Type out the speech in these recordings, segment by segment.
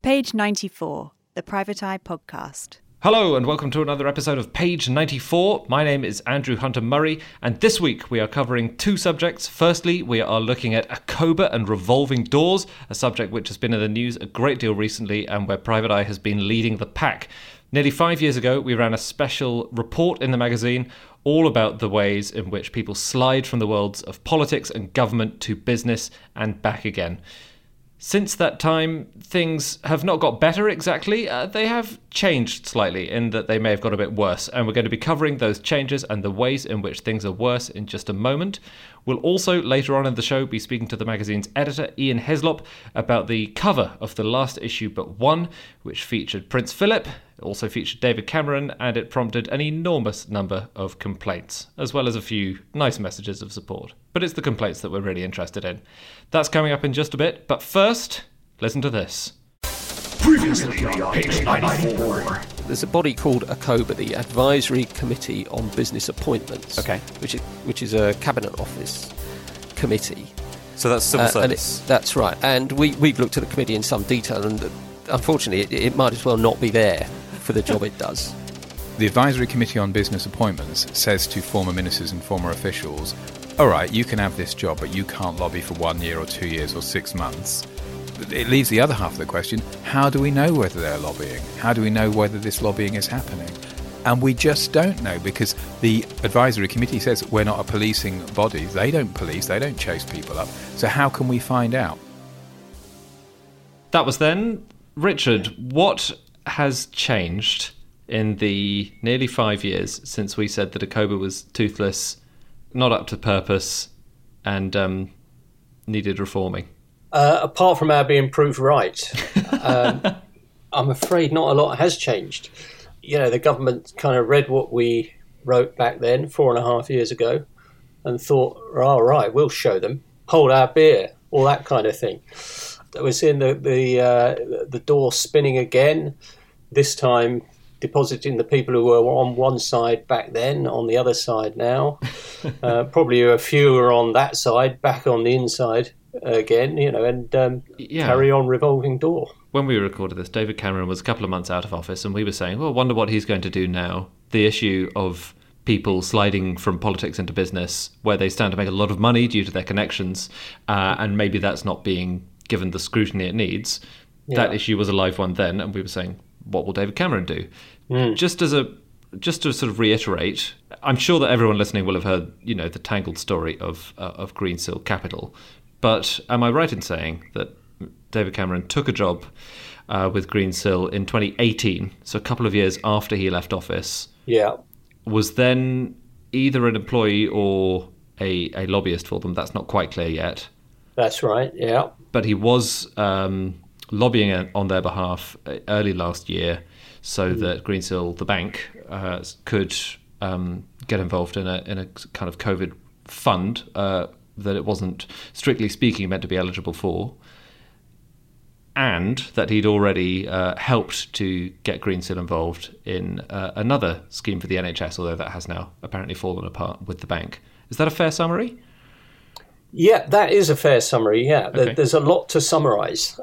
Page 94, the Private Eye Podcast. Hello and welcome to another episode of Page 94. My name is Andrew Hunter-Murray, and this week we are covering two subjects. Firstly, we are looking at Akoba and revolving doors, a subject which has been in the news a great deal recently and where Private Eye has been leading the pack. Nearly 5 years ago, we ran a special report in the magazine all about the ways in which people slide from the worlds of politics and government to business and back again. Since that time, things have not got better exactly. They have changed slightly in that they may have got a bit worse. And we're going to be covering those changes and the ways in which things are worse in just a moment. We'll also, later on in the show, be speaking to the magazine's editor, Ian Heslop, about the cover of the last issue but one, which featured Prince Philip. It also featured David Cameron, and it prompted an enormous number of complaints, as well as a few nice messages of support. But it's the complaints that we're really interested in. That's coming up in just a bit, but first, listen to this. Previously on Page 94. There's a body called Akoba, the Advisory Committee on Business Appointments, which is a Cabinet Office committee. So that's civil service. That's right. And we've looked at the committee in some detail, and unfortunately it might as well not be there for the job it does. The Advisory Committee on Business Appointments says to former ministers and former officials, all right, you can have this job, but you can't lobby for 1 year or 2 years or 6 months. It leaves the other half of the question, how do we know whether they're lobbying? How do we know whether this lobbying is happening? And we just don't know, because the Advisory Committee says we're not a policing body. They don't police, they don't chase people up. So how can we find out? That was then. Richard, what has changed in the nearly 5 years since we said that Akoba was toothless, not up to purpose, and needed reforming? Apart from our being proved right, I'm afraid not a lot has changed. You know, the government kind of read what we wrote back then, 4.5 years ago, and thought, all right, we'll show them, hold our beer, all that kind of thing. We're seeing the door spinning again, this time depositing the people who were on one side back then on the other side now. Probably a few are on that side, back on the inside again, you know, and carry on revolving door. When we recorded this, David Cameron was a couple of months out of office, and we were saying, well, wonder what he's going to do now. The issue of people sliding from politics into business, where they stand to make a lot of money due to their connections, and maybe that's not being given the scrutiny it needs. Yeah. That issue was a live one then, and we were saying, what will David Cameron do? Just to sort of reiterate, I'm sure that everyone listening will have heard, you know, the tangled story of Greensill Capital. But am I right in saying that David Cameron took a job with Greensill in 2018, so a couple of years after he left office? Yeah. Was then either an employee or a lobbyist for them. That's not quite clear yet. That's right, yeah. But he was lobbying on their behalf early last year so that Greensill, the bank, could get involved in a kind of COVID fund that it wasn't, strictly speaking, meant to be eligible for, and that he'd already helped to get Greensill involved in another scheme for the NHS, although that has now apparently fallen apart with the bank. Is that a fair summary? Yeah, that is a fair summary, yeah. Okay. There's a lot to summarise.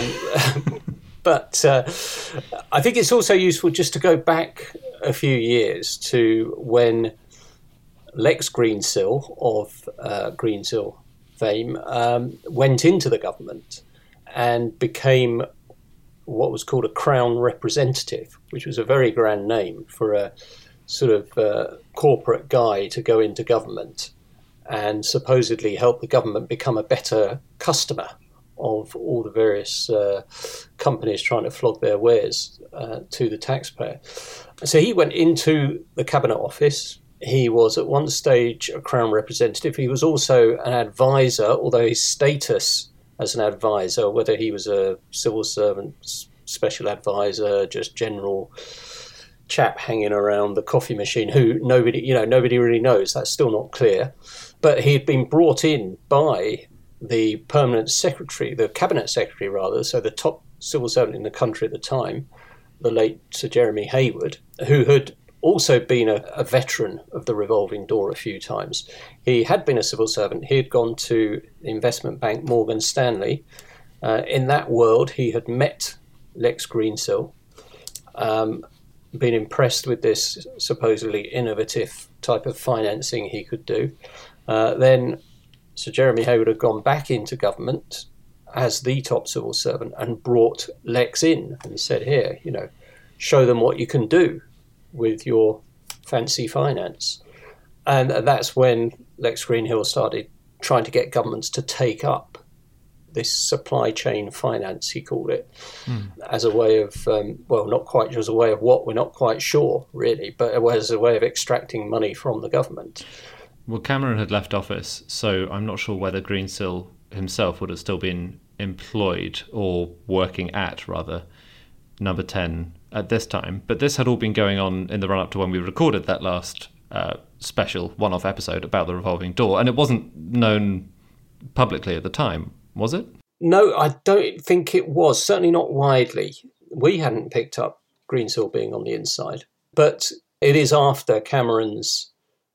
But I think it's also useful just to go back a few years to when Lex Greensill of Greensill fame went into the government and became what was called a Crown representative, which was a very grand name for a sort of corporate guy to go into government and supposedly help the government become a better customer of all the various companies trying to flog their wares to the taxpayer. So he went into the Cabinet Office. He was at one stage a Crown representative. He was also an advisor, although his status as an advisor, whether he was a civil servant, special advisor, just general chap hanging around the coffee machine, who nobody really knows. That's still not clear. But he had been brought in by the permanent secretary, the cabinet secretary rather, so the top civil servant in the country at the time, the late Sir Jeremy Hayward, who had also been a veteran of the revolving door a few times. He had been a civil servant. He had gone to the investment bank Morgan Stanley. In that world, he had met Lex Greensill, been impressed with this supposedly innovative type of financing he could do. Then Sir Jeremy Hayward had gone back into government as the top civil servant and brought Lex in and said, here, show them what you can do with your fancy finance. And that's when Lex Greenhill started trying to get governments to take up this supply chain finance, he called it, as a way of, not quite as a way of what, we're not quite sure, really, but as a way of extracting money from the government. Well, Cameron had left office, so I'm not sure whether Greensill himself would have still been employed or working at, rather, Number 10 at this time. But this had all been going on in the run-up to when we recorded that last special one-off episode about the revolving door, and it wasn't known publicly at the time, was it? No, I don't think it was. Certainly not widely. We hadn't picked up Greensill being on the inside. But it is after Cameron's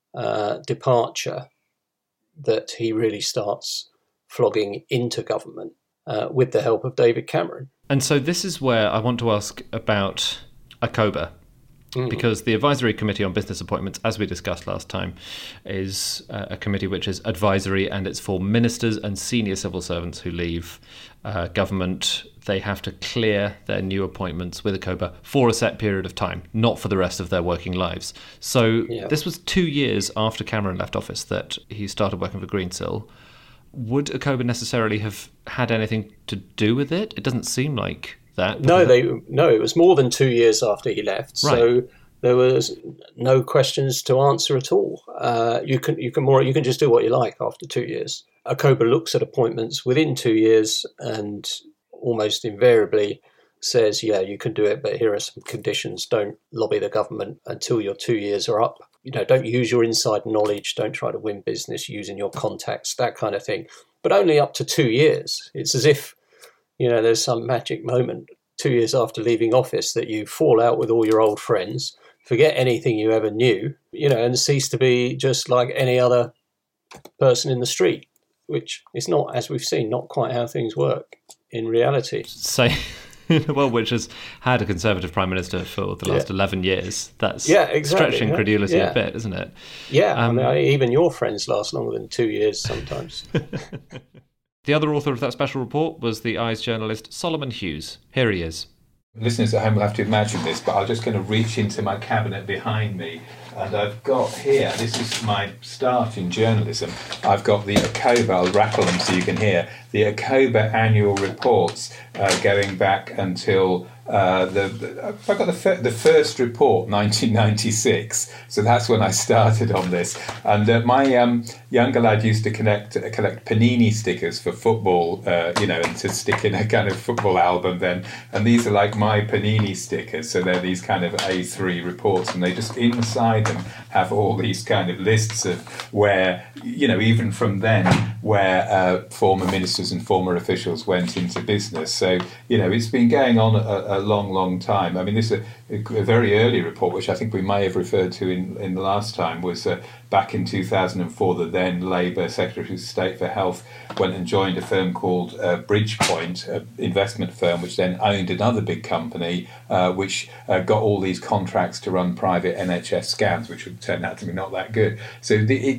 departure that he really starts flogging into government with the help of David Cameron. And so this is where I want to ask about ACOBA, because the Advisory Committee on Business Appointments, as we discussed last time, is a committee which is advisory, and it's for ministers and senior civil servants who leave government. They have to clear their new appointments with ACOBA for a set period of time, not for the rest of their working lives. So This was 2 years after Cameron left office that he started working for Greensill. Would ACOBA necessarily have had anything to do with it? It doesn't seem like that. No, it was more than 2 years after he left. Right. So there was no questions to answer at all. You can just do what you like after 2 years. ACOBA looks at appointments within 2 years and almost invariably says, yeah, you can do it, but here are some conditions. Don't lobby the government until your 2 years are up. Don't use your inside knowledge. Don't try to win business using your contacts, that kind of thing. But only up to 2 years. It's as if, there's some magic moment 2 years after leaving office that you fall out with all your old friends, forget anything you ever knew, and cease to be just like any other person in the street, which is not, as we've seen, not quite how things work in reality. Well, which has had a Conservative Prime Minister for the last 11 years. That's exactly, stretching credulity a bit, isn't it? Yeah, even your friends last longer than 2 years sometimes. The other author of that special report was the Eyes journalist Solomon Hughes. Here he is. Listeners at home will have to imagine this, but I'll just kind of reach into my cabinet behind me, and I've got here, this is my start in journalism, I've got the ACOBA, I'll rattle them so you can hear, the ACOBA annual reports going back until I've got the first report, 1996, so that's when I started on this. And my younger lad used to collect Panini stickers for football, and to stick in a kind of football album then. And these are like my Panini stickers, so they're these kind of A3 reports, and they just inside them have all these kind of lists of where, even from then, where former ministers and former officials went into business. So, it's been going on a long time. I mean, this is a very early report, which I think we may have referred to in the last time, was back in 2004, the then Labour Secretary of State for Health went and joined a firm called Bridgepoint, an investment firm, which then owned another big company, which got all these contracts to run private NHS scans, which would turn out to be not that good. So,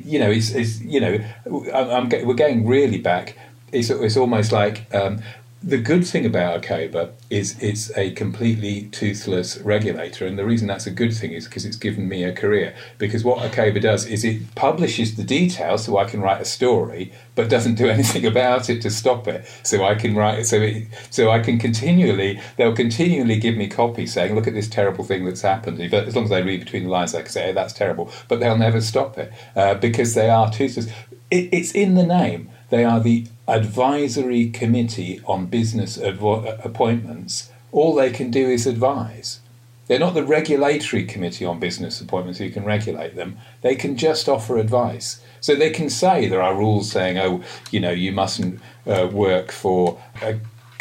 we're going really back. It's almost like the good thing about ACOBA is it's a completely toothless regulator, and the reason that's a good thing is because it's given me a career. Because what ACOBA does is it publishes the details so I can write a story, but doesn't do anything about it to stop it. So I can write, so I can continually, they'll continually give me copy saying, look at this terrible thing that's happened. As long as I read between the lines, I can say, hey, that's terrible, but they'll never stop it because they are toothless. It's in the name. They are the Advisory Committee on Business Appointments. All they can do is advise. They're not the Regulatory Committee on Business Appointments who can regulate them. They can just offer advice. So they can say there are rules saying, you mustn't work for a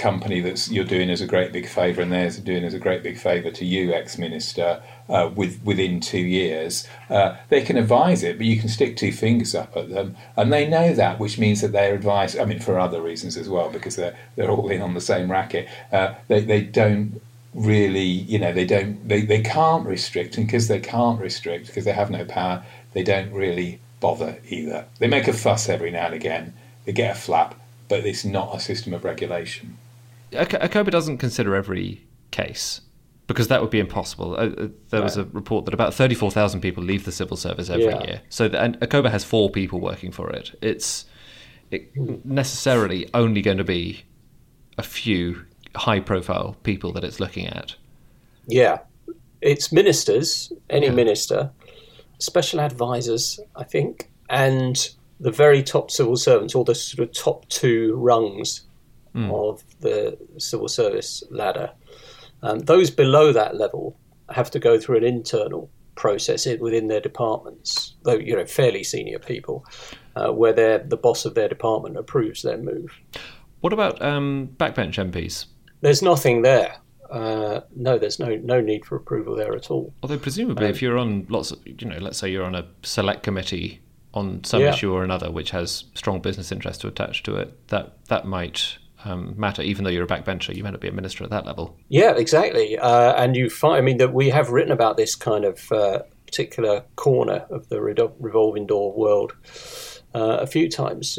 company that you're doing us a great big favour and they're doing us a great big favour to you, ex-minister, within 2 years, they can advise it, but you can stick two fingers up at them, and they know that, which means that their advice, I mean, for other reasons as well, because they're all in on the same racket, they don't really, they can't restrict, and because they can't restrict, because they have no power, they don't really bother either. They make a fuss every now and again, they get a flap, but it's not a system of regulation. ACOBA doesn't consider every case, because that would be impossible. There was a report that about 34,000 people leave the civil service every year. So and ACOBA has 4 people working for it. It's necessarily only going to be a few high-profile people that it's looking at. Yeah. It's ministers, any minister, special advisors, I think, and the very top civil servants, or the sort of top 2 rungs of the civil service ladder. Those below that level have to go through an internal process within their departments, though fairly senior people, where the boss of their department approves their move. What about backbench MPs? There's nothing there. No, there's no need for approval there at all. Although presumably, if you're on lots of, let's say you're on a select committee on some issue or another, which has strong business interest to attach to it, that might matter, even though you're a backbencher, you might not be a minister at that level. Yeah, exactly. And you find, that we have written about this kind of particular corner of the revolving door world a few times.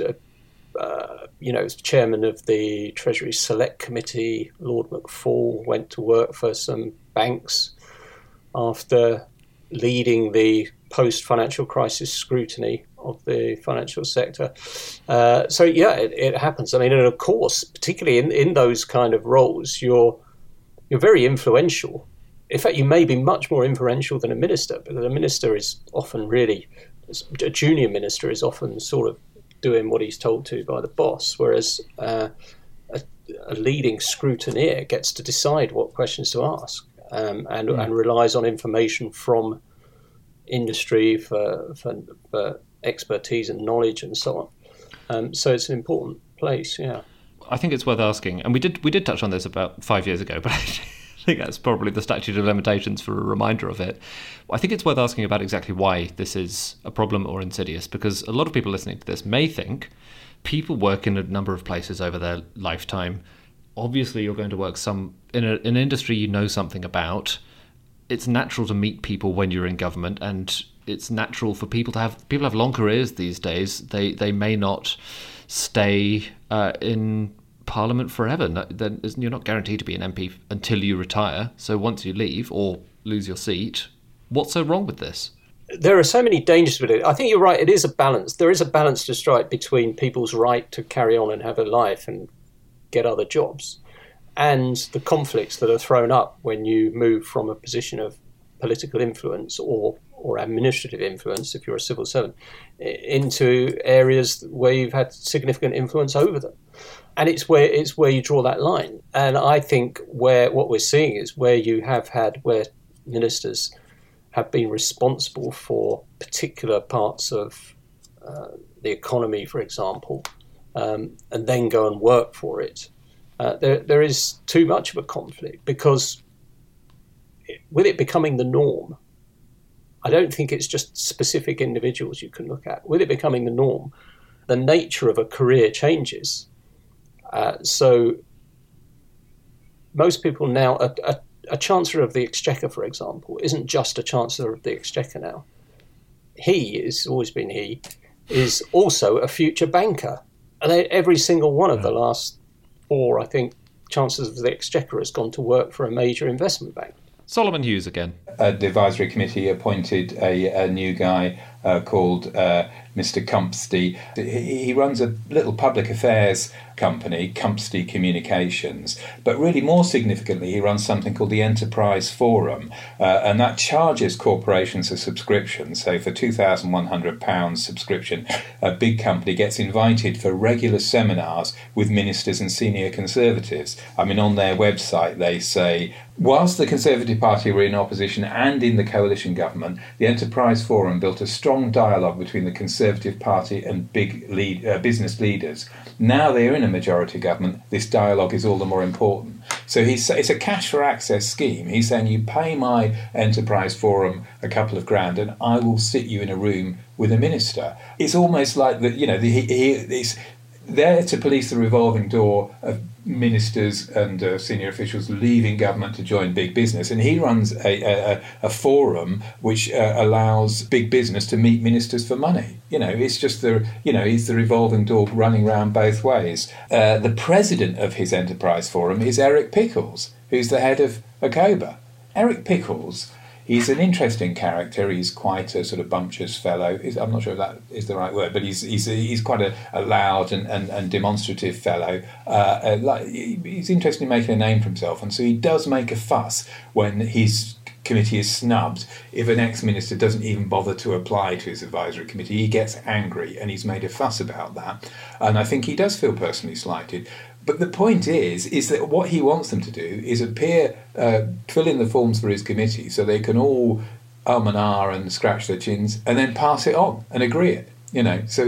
Chairman of the Treasury Select Committee, Lord McFall, went to work for some banks after leading the post-financial crisis scrutiny of the financial sector. It happens. I mean, and of course, particularly in those kind of roles, you're very influential. In fact, you may be much more influential than a minister, because a minister is often a junior minister is often sort of doing what he's told to by the boss, whereas a leading scrutineer gets to decide what questions to ask and relies on information from industry for expertise and knowledge and so on. So it's an important place, I think it's worth asking, and we did touch on this about 5 years ago, but I think that's probably the statute of limitations for a reminder of it. I think it's worth asking about exactly why this is a problem or insidious, because a lot of people listening to this may think people work in a number of places over their lifetime. Obviously, you're going to work in an industry you know something about. It's natural to meet people when you're in government, and it's natural for people to have long careers these days. They may not stay in Parliament forever. Then you're not guaranteed to be an MP until you retire. So once you leave or lose your seat, what's so wrong with this? There are so many dangers with it. I think you're right. It is a balance. There is a balance to strike between people's right to carry on and have a life and get other jobs, and the conflicts that are thrown up when you move from a position of political influence or administrative influence, if you're a civil servant, into areas where you've had significant influence over them. And it's where you draw that line. And I think what we're seeing is where ministers have been responsible for particular parts of the economy, for example, and then go and work for it. There is too much of a conflict, because with it becoming the norm, I don't think it's just specific individuals you can look at. With it becoming the norm, the nature of a career changes. So most people now, a Chancellor of the Exchequer, for example, isn't just a Chancellor of the Exchequer now. Is also a future banker. And every single one of the last 4, I think, Chancellors of the Exchequer has gone to work for a major investment bank. Solomon Hughes again. The advisory committee appointed a new guy called Mr. Cumpsty. He runs a little public affairs company, Cumpsty Communications, but really more significantly, he runs something called the Enterprise Forum, and that charges corporations a subscription. So for £2,100 subscription, a big company gets invited for regular seminars with ministers and senior Conservatives. I mean, on their website they say, whilst the Conservative Party were in opposition and in the coalition government, the Enterprise Forum built a strong dialogue between the Conservative Conservative Party and big business leaders. Now they're in a majority government, this dialogue is all the more important. So it's a cash for access scheme. He's saying, you pay my enterprise forum a couple of grand and I will sit you in a room with a minister. It's almost like that, it's there to police the revolving door of ministers and senior officials leaving government to join big business. And he runs a forum which allows big business to meet ministers for money. It's just it's the revolving door running round both ways. The president of his enterprise forum is Eric Pickles, who's the head of ACOBA. Eric Pickles, he's an interesting character. He's quite a sort of bumptious fellow. I'm not sure if that is the right word, but he's quite a loud and demonstrative fellow. He's interested in making a name for himself, and so he does make a fuss when his committee is snubbed. If an ex-minister doesn't even bother to apply to his advisory committee, he gets angry, and he's made a fuss about that. And I think he does feel personally slighted. But the point is that what he wants them to do is fill in the forms for his committee so they can all and ah and scratch their chins and then pass it on and agree it. So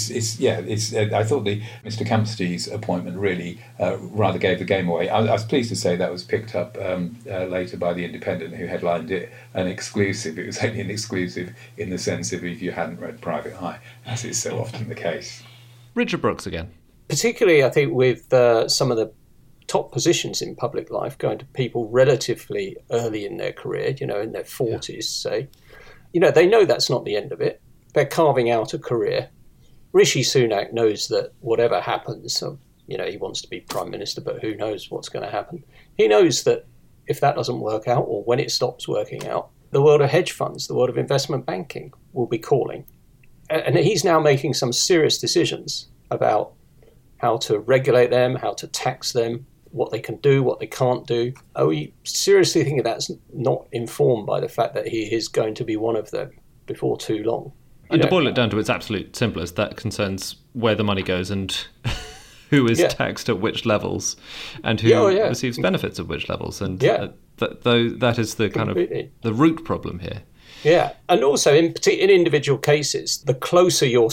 I thought the Mr. Campstey's appointment really rather gave the game away. I was pleased to say that was picked up later by The Independent, who headlined it an exclusive. It was only an exclusive in the sense of if you hadn't read Private Eye, as is so often the case. Richard Brooks again. Particularly, I think, with some of the top positions in public life going to people relatively early in their career, in their 40s, say. They know that's not the end of it. They're carving out a career. Rishi Sunak knows that whatever happens, he wants to be Prime Minister, but who knows what's going to happen. He knows that if that doesn't work out, or when it stops working out, the world of hedge funds, the world of investment banking will be calling. And he's now making some serious decisions about how to regulate them, how to tax them, what they can do, what they can't do. Are we seriously thinking that's not informed by the fact that he is going to be one of them before too long? And to boil it down to its absolute simplest, that concerns where the money goes and who is taxed at which levels and who receives benefits at which levels. And that is the kind of the root problem here. Yeah, and also in individual cases, the closer your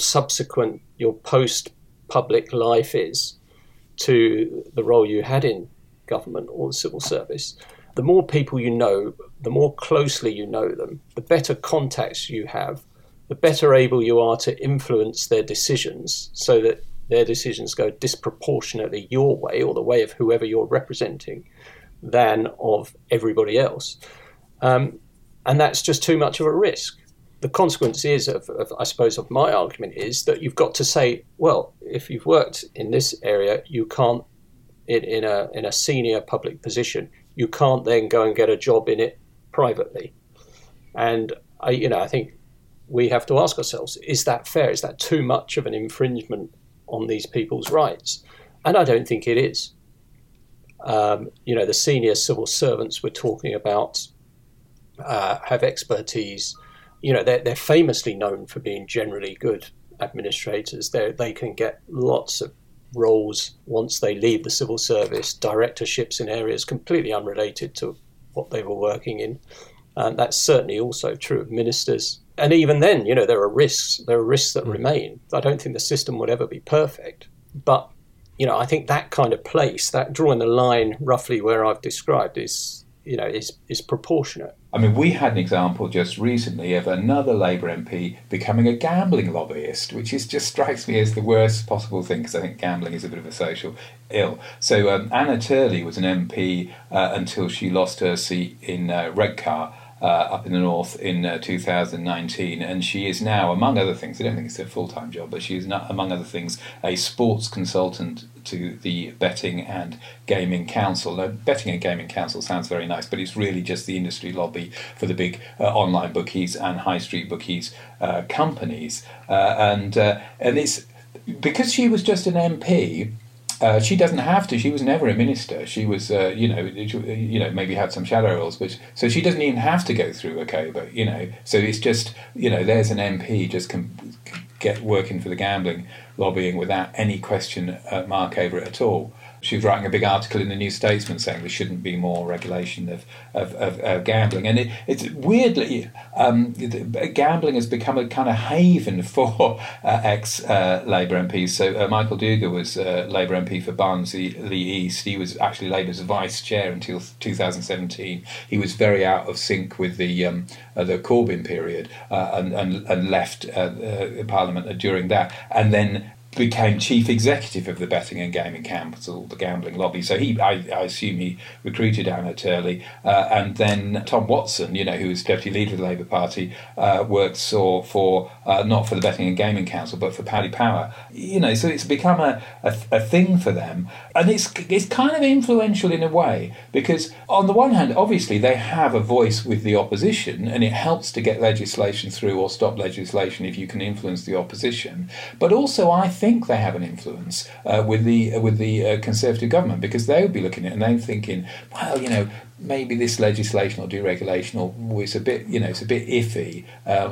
post-public life is to the role you had in government or the civil service, the more people you know, the more closely you know them, the better contacts you have, the better able you are to influence their decisions so that their decisions go disproportionately your way or the way of whoever you're representing than of everybody else. And that's just too much of a risk. The consequence is, I suppose, of my argument is that you've got to say, well, if you've worked in this area, you can't, in a senior public position, you can't then go and get a job in it privately. And I think we have to ask ourselves, is that fair? Is that too much of an infringement on these people's rights? And I don't think it is. The senior civil servants we're talking about have expertise. They're famously known for being generally good administrators. They can get lots of roles once they leave the civil service, directorships in areas completely unrelated to what they were working in. That's certainly also true of ministers. And even then, there are risks. There are risks that remain. I don't think the system would ever be perfect. But, I think that kind of place, that drawing the line roughly where I've described is proportionate. I mean, we had an example just recently of another Labour MP becoming a gambling lobbyist, which just strikes me as the worst possible thing, because I think gambling is a bit of a social ill. So Anna Turley was an MP until she lost her seat in Redcar up in the north in 2019, and she is now, among other things, I don't think it's a full-time job, but she is, among other things, a sports consultant to the Betting and Gaming Council. Now, Betting and Gaming Council sounds very nice, but it's really just the industry lobby for the big online bookies and high street bookies companies. And it's because she was just an MP. She doesn't have to. She was never a minister. She was, maybe had some shadow roles, but so she doesn't even have to go through ACOBA. So it's just, there's an MP just can get working for the gambling lobbying without any question mark over it at all. She was writing a big article in the New Statesman saying there shouldn't be more regulation of gambling. And it's weirdly, gambling has become a kind of haven for ex-Labour MPs. So Michael Dugar was Labour MP for Barnsley East. He was actually Labour's vice chair until 2017. He was very out of sync with the Corbyn period and left Parliament during that, and then became chief executive of the Betting and Gaming Council, the gambling lobby. So I assume he recruited Anna Turley, and then Tom Watson, who was deputy leader of the Labour Party, worked for not for the Betting and Gaming Council, but for Paddy Power. So it's become a thing for them, and it's kind of influential in a way, because on the one hand, obviously they have a voice with the opposition, and it helps to get legislation through or stop legislation if you can influence the opposition. But also, I think they have an influence with the Conservative government, because they would be looking at it and they're thinking, well, maybe this legislation or deregulation is a bit, it's a bit iffy.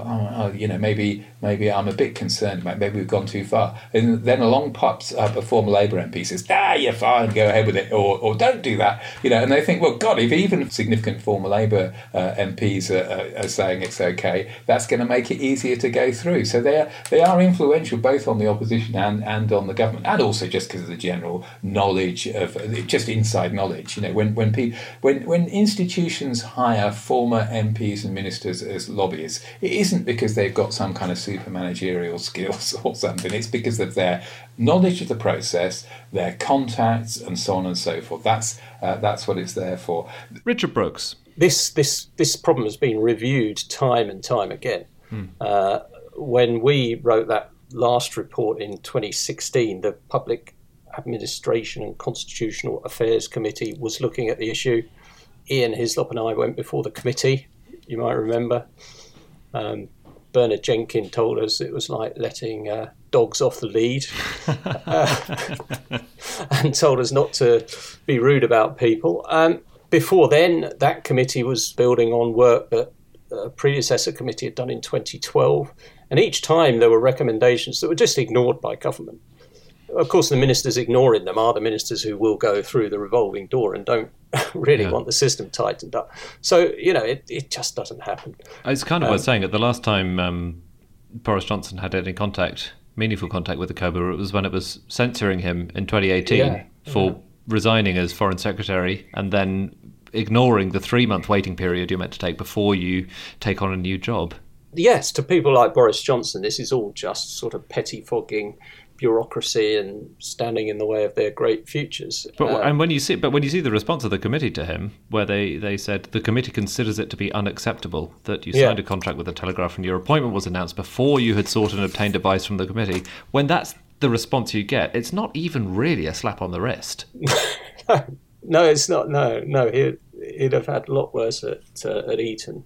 Maybe I'm a bit concerned about. Maybe we've gone too far. And then along pops up a former Labour MP says, you're fine, go ahead with it, or don't do that. And they think, well, God, if even significant former Labour MPs are saying it's okay, that's going to make it easier to go through. So they are influential both on the opposition and on the government, and also just because of the general knowledge of just inside knowledge. When institutions hire former MPs and ministers as lobbyists, it isn't because they've got some kind of super managerial skills or something. It's because of their knowledge of the process, their contacts, and so on and so forth. That's what it's there for. Richard Brooks. This problem has been reviewed time and time again. When we wrote that last report in 2016, the Public Administration and Constitutional Affairs Committee was looking at the issue. Ian Hislop and I went before the committee, you might remember. Bernard Jenkins told us it was like letting dogs off the lead and told us not to be rude about people. Before then, that committee was building on work that a predecessor committee had done in 2012. And each time there were recommendations that were just ignored by government. Of course, the ministers ignoring them are the ministers who will go through the revolving door and don't really want the system tightened up. So, it just doesn't happen. It's kind of worth saying that the last time Boris Johnson had any meaningful contact with the COBA, it was when it was censoring him in 2018 for resigning as Foreign Secretary and then ignoring the 3-month waiting period you're meant to take before you take on a new job. Yes, to people like Boris Johnson, this is all just sort of pettifogging bureaucracy and standing in the way of their great futures. But when you see the response of the committee to him, where they said the committee considers it to be unacceptable that you signed a contract with the Telegraph and your appointment was announced before you had sought and obtained advice from the committee, when that's the response you get, it's not even really a slap on the wrist. No, it's not. No, he'd have had a lot worse at Eton.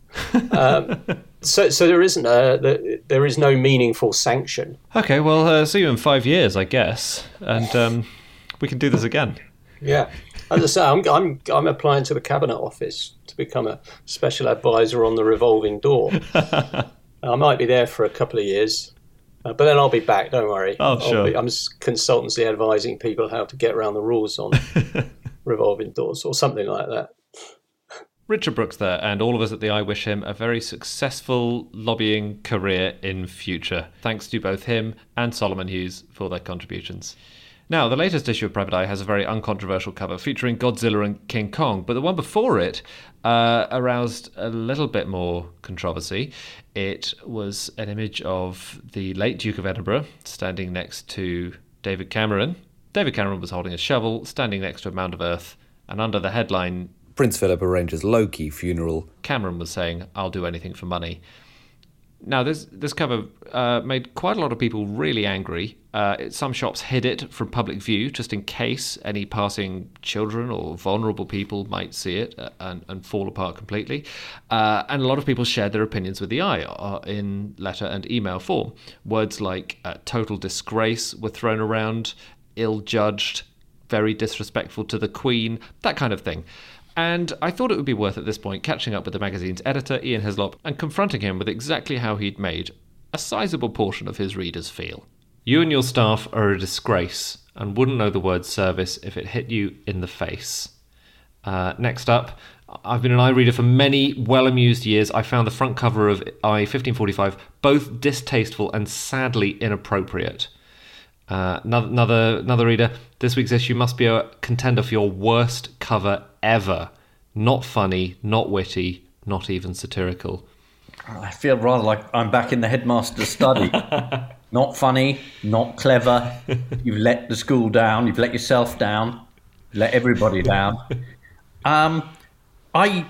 So there isn't there is no meaningful sanction. Okay, well, see you in 5 years, I guess, and we can do this again. Yeah, as I say, I'm applying to the Cabinet Office to become a special advisor on the revolving door. I might be there for a couple of years, but then I'll be back. Don't worry. Oh, sure. I'm consultancy advising people how to get around the rules on revolving doors or something like that. Richard Brooks there, and all of us at the Eye wish him a very successful lobbying career in future. Thanks to both him and Solomon Hughes for their contributions. Now, the latest issue of Private Eye has a very uncontroversial cover featuring Godzilla and King Kong, but the one before it aroused a little bit more controversy. It was an image of the late Duke of Edinburgh standing next to David Cameron. David Cameron was holding a shovel, standing next to a mound of earth, and under the headline, Prince Philip arranges Loki funeral, Cameron was saying, "I'll do anything for money." Now, this cover made quite a lot of people really angry. Some shops hid it from public view just in case any passing children or vulnerable people might see it and fall apart completely. And a lot of people shared their opinions with the Eye in letter and email form. Words like total disgrace were thrown around, ill-judged, very disrespectful to the Queen, that kind of thing. And I thought it would be worth at this point catching up with the magazine's editor, Ian Hislop, and confronting him with exactly how he'd made a sizable portion of his readers feel. You and your staff are a disgrace and wouldn't know the word service if it hit you in the face. Next up, I've been an iReader for many well-amused years. I found the front cover of I-1545 both distasteful and sadly inappropriate. Another reader. This week's issue must be a contender for your worst cover ever. Not funny, not witty, not even satirical. I feel rather like I'm back in the headmaster's study. Not funny, not clever. You've let the school down. You've let yourself down. You've let everybody down. I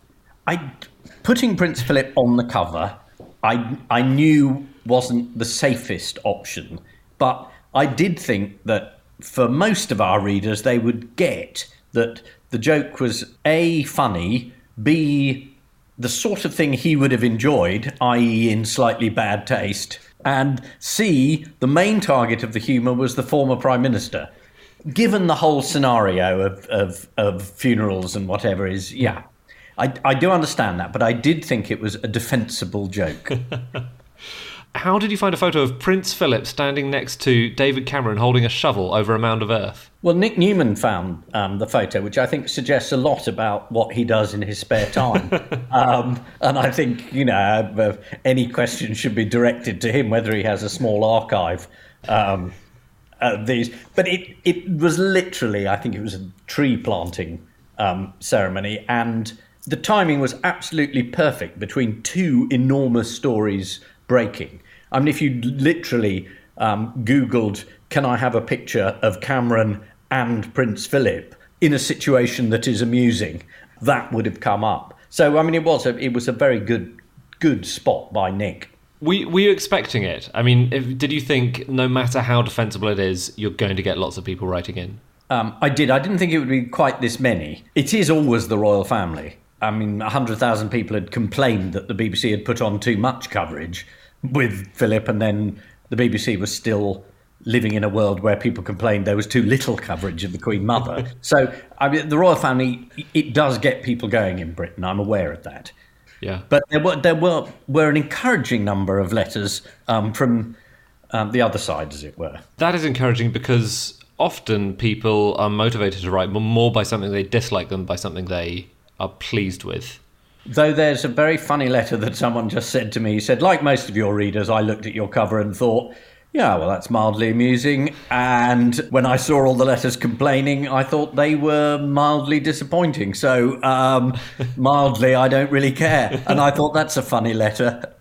putting Prince Philip on the cover, I knew wasn't the safest option, but I did think that for most of our readers, they would get that the joke was A, funny, B, the sort of thing he would have enjoyed, i.e. in slightly bad taste, and C, the main target of the humour was the former Prime Minister. Given the whole scenario of funerals and whatever is, yeah, I do understand that, but I did think it was a defensible joke. How did you find a photo of Prince Philip standing next to David Cameron holding a shovel over a mound of earth? Well, Nick Newman found the photo, which I think suggests a lot about what he does in his spare time. And I think, any question should be directed to him, whether he has a small archive of these. But it was literally, I think it was a tree planting ceremony, and the timing was absolutely perfect between two enormous stories breaking. I mean, if you literally Googled, can I have a picture of Cameron and Prince Philip in a situation that is amusing, that would have come up. So, I mean, it was a very good spot by Nick. Were you expecting it? I mean, did you think no matter how defensible it is, you're going to get lots of people writing in? I did. I didn't think it would be quite this many. It is always the royal family. I mean, 100,000 people had complained that the BBC had put on too much coverage with Philip, and then the BBC was still living in a world where people complained there was too little coverage of the Queen Mother. So, I mean, the royal family, it does get people going in Britain. I'm aware of that. Yeah. But there were an encouraging number of letters from the other side, as it were. That is encouraging because often people are motivated to write more by something they dislike than by something they are pleased with. Though there's a very funny letter that someone just said to me. He said, like most of your readers, I looked at your cover and thought, yeah, well, that's mildly amusing. And when I saw all the letters complaining, I thought they were mildly disappointing. So mildly, I don't really care. And I thought that's a funny letter.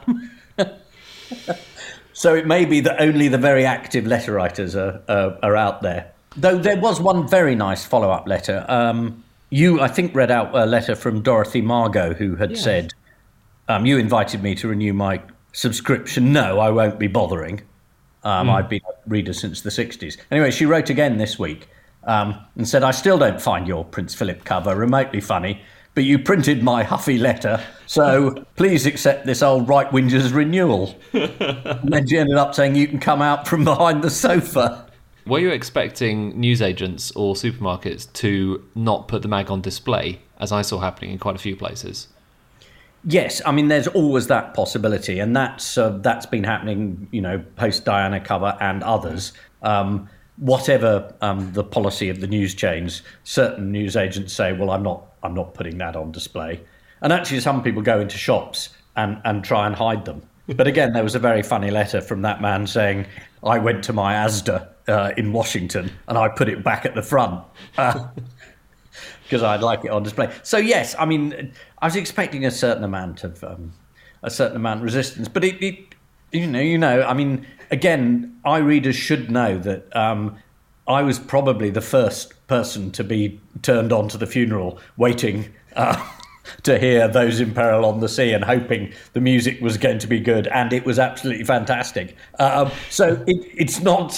So it may be that only the very active letter writers are out there. Though there was one very nice follow-up letter. You, I think, read out a letter from Dorothy Margot, who had said, you invited me to renew my subscription. No, I won't be bothering. I've been a reader since the 60s. Anyway, she wrote again this week and said, I still don't find your Prince Philip cover remotely funny, but you printed my huffy letter, so please accept this old right winger's renewal. And then she ended up saying, you can come out from behind the sofa. Were you expecting newsagents or supermarkets to not put the mag on display, as I saw happening in quite a few places? Yes, I mean, there's always that possibility, and that's been happening, post Diana cover and others. Whatever the policy of the news chains, certain newsagents say, well, I'm not putting that on display. And actually, some people go into shops and try and hide them. But again, there was a very funny letter from that man saying, I went to my Asda in Washington and I put it back at the front because I'd like it on display. So yes, I mean, I was expecting a certain amount of resistance, but it I mean, again, iReaders should know that I was probably the first person to be turned on to the funeral, waiting to hear Those in Peril on the Sea and hoping the music was going to be good, and it was absolutely fantastic. So it's not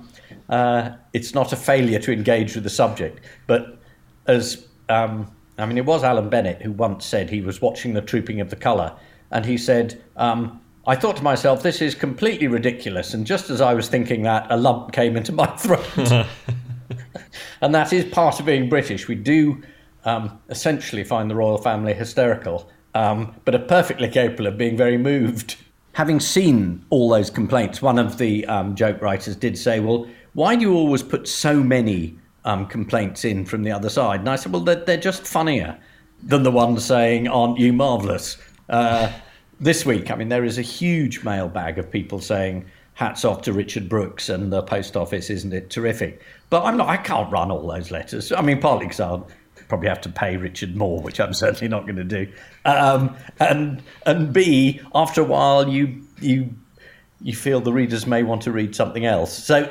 a failure to engage with the subject, but as it was Alan Bennett who once said he was watching The Trooping of the Colour, and he said, I thought to myself, this is completely ridiculous, and just as I was thinking that, a lump came into my throat. And that is part of being British. We do essentially find the royal family hysterical, but are perfectly capable of being very moved. having seen all those complaints, one of the joke writers did say, well, why do you always put so many complaints in from the other side? And I said, well, they're just funnier than the ones saying, aren't you marvellous? This week, I mean, there is a huge mailbag of people saying, hats off to Richard Brooks and the Post Office, isn't it terrific? But I can't run all those letters. I mean, partly because I'll probably have to pay Richard more, which I'm certainly not going to do. And B, after a while, you feel the readers may want to read something else. So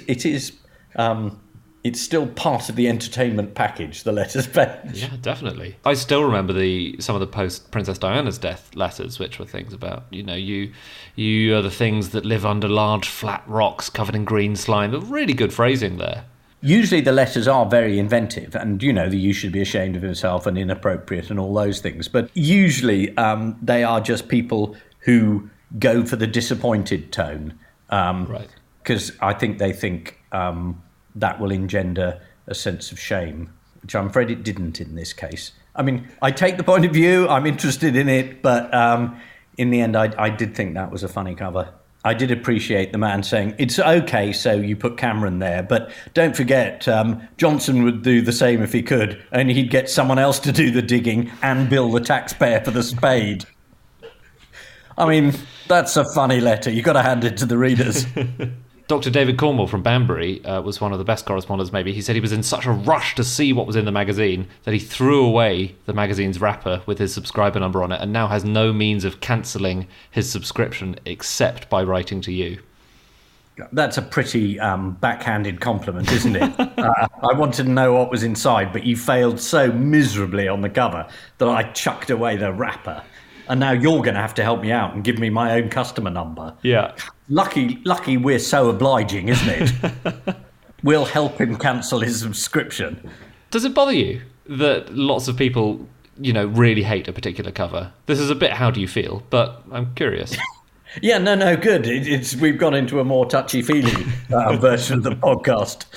it's still part of the entertainment package, the letters page. Yeah, definitely. I still remember some of the post Princess Diana's death letters, which were things about, you are the things that live under large flat rocks covered in green slime. But really good phrasing there. Usually the letters are very inventive and, you should be ashamed of yourself and inappropriate and all those things. But usually they are just people who go for the disappointed tone. Right. Because I think they think that will engender a sense of shame, which I'm afraid it didn't in this case. I mean, I take the point of view, I'm interested in it, but in the end I did think that was a funny cover. I did appreciate the man saying, it's okay, so you put Cameron there, but don't forget, Johnson would do the same if he could, only he'd get someone else to do the digging and bill the taxpayer for the spade. I mean, that's a funny letter. You've got to hand it to the readers. Dr. David Cornwell from Banbury was one of the best correspondents, maybe. He said he was in such a rush to see what was in the magazine that he threw away the magazine's wrapper with his subscriber number on it and now has no means of cancelling his subscription except by writing to you. That's a pretty backhanded compliment, isn't it? I wanted to know what was inside, but you failed so miserably on the cover that I chucked away the wrapper. And now you're going to have to help me out and give me my own customer number. Yeah. Lucky we're so obliging, isn't it? We'll help him cancel his subscription. Does it bother you that lots of people, really hate a particular cover? This is a bit how do you feel, but I'm curious. Yeah, no, good. We've gone into a more touchy-feely version of the podcast.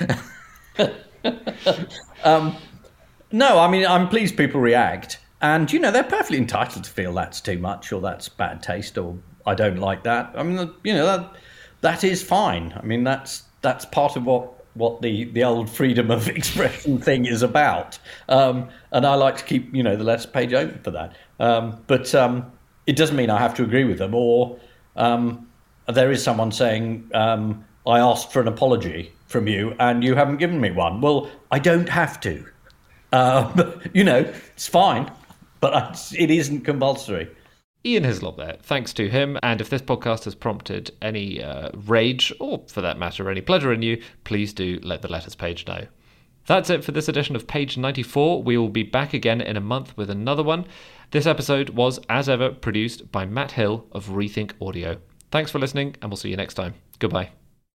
No, I mean, I'm pleased people react. And, they're perfectly entitled to feel that's too much or that's bad taste or I don't like that. I mean, that is fine. I mean, that's part of what the old freedom of expression thing is about. And I like to keep, the letters page open for that. But it doesn't mean I have to agree with them or there is someone saying, I asked for an apology from you and you haven't given me one. Well, I don't have to. It's fine. But it isn't compulsory. Ian Hislop there. Thanks to him. And if this podcast has prompted any rage, or for that matter, any pleasure in you, please do let the letters page know. That's it for this edition of Page 94. We will be back again in a month with another one. This episode was, as ever, produced by Matt Hill of Rethink Audio. Thanks for listening, and we'll see you next time. Goodbye.